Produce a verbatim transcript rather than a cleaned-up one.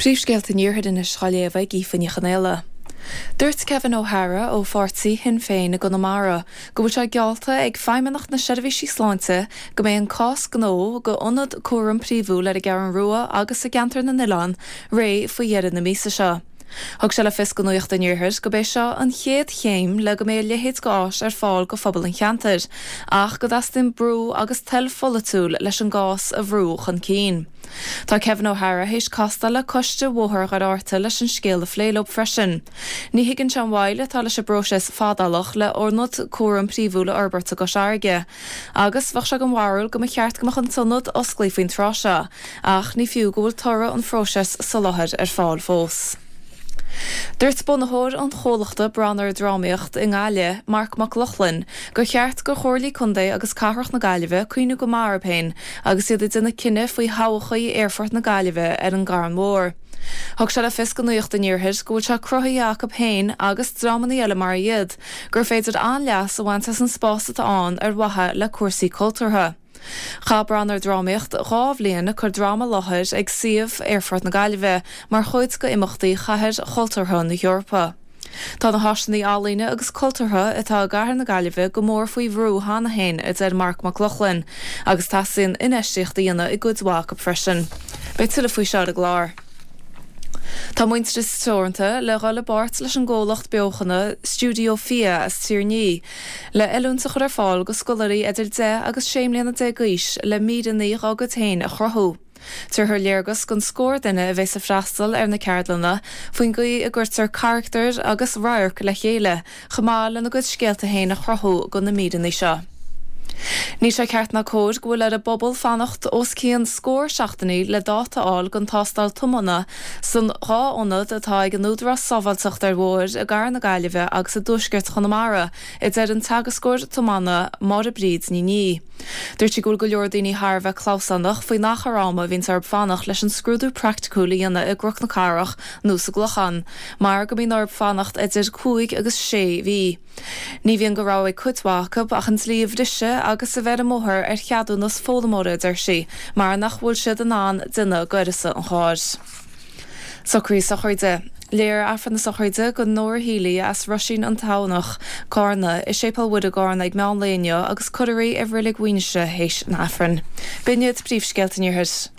Príomhscéalta níortha in na scoiléamh gífann chanéile. Dúirt Kevin O'Hara ó Pháirtí Sinn Féin na Conamara go bhfuil sé gealta ag feidhmeannach na seirbhísí sláinte go mbeidh an cás gnó go ionad cuaireann príomhú le gceann rua agus a geantar na Nilán ré faoi dhearad na mísa seo. Thug se le fis go nuacht an níorthas go bbeidh seo an chéad chéim le go mé lehéad gás ar fáil go phobal an cheantar, ach go dastain brú agus tel folatúil leis an gás a bhrúch an cín. Tá Kevin O'Hara héis casta le coiste mhóthar ar áirta leis an scéal a phléilób freisin. Ní higann se an bhaile tá leis a broses fádalach le ornod cuaireann príomhú le Alberta go seairge, agus bhah se go mhairil go cheart goach an tunnod osclaofaoin tráise, ach ní fiú go bhfuil tora an phróses sa láthair ar fáil fós. Dúirt bunathóir an chomhlachta branar drámaíocht in Gáile Mark McLaughlin go cheart go chóirlaí Condae agus carthach na Gaillimhe cuoinú go marapéin agus iad duna cinenne faoi hawachaí airfort na Gaillimhe ar an Garan Mór. Thug se le fis go nuacht an níorthas go bhfuil se cruthaí Jacob Hain agus drámaí eile mar iad gur féidir an leas a bhaintas an spásata an ar wathe le cuasaí cultúrtha. Cha branar drámaíocht dhá bhliain chur dráma láthair ag siomh airfort na Gaillimhe mar chuid go imachtaí chathair cultúrtha na Eorpa. Tá na háisinaí álíne agus cultúrtha atá gar na Gaillimhe go mór faoi bhrú hána hain a d Mark McLaughlin agus tá sin inéisicht dhéana i gúdhhaach freisin. Bei tuile faoi seo a glár. Tá muintre stóranta le rolle bart leis an ggólacht beochanna Studio Fia as tíorní, le eúntaach ar fáil go scoirí idir de agus séimléanana de gaois le mídaní agad tain a chrothú. Tar thur léargus gon scór duine a bheits a freastal ar na ceardlanna faoin gaí a gurtar charachtar agus rairc le chéile, chamáil na go scéalta hain a chrothú go na mídaní seo. Ní sé ceart na cód go bhfuil ar a bobbal fannacht os cían scór seachtaí le dáta áil gon tástal tumana san ráionad atá ag an údra sábhailteach ar bhir a gar na Gaillimhe agus a dúsgurt Conamara i d an tagascóir tumana mar a bríd ní ní. Dúirt si gúil go leor daoine Harbheith chlásannach faoi nach aráma víns ar fannach leis an scrúdú practicúla dhéana i gcroch na carach nó sa glochan, mar go bhíon orb fannacht idir cúig agus sé bhí. Ní bhíon go rá ag cutmhacha ach an slíomh rise agus sa bheith móthir ar cheadú nas fólamóra idir si, mar nach bhfuil siad an an duine goirisa an cháir. Sochraí sa chuide. Léir afran na sochaide go nóir hílaí as Rusin an tánach Carna is sépal bud a gáin ag meán léine agus cuidirí a bhrilig bhaoinse héis na afran. Binnead príomhscéalta níorthas.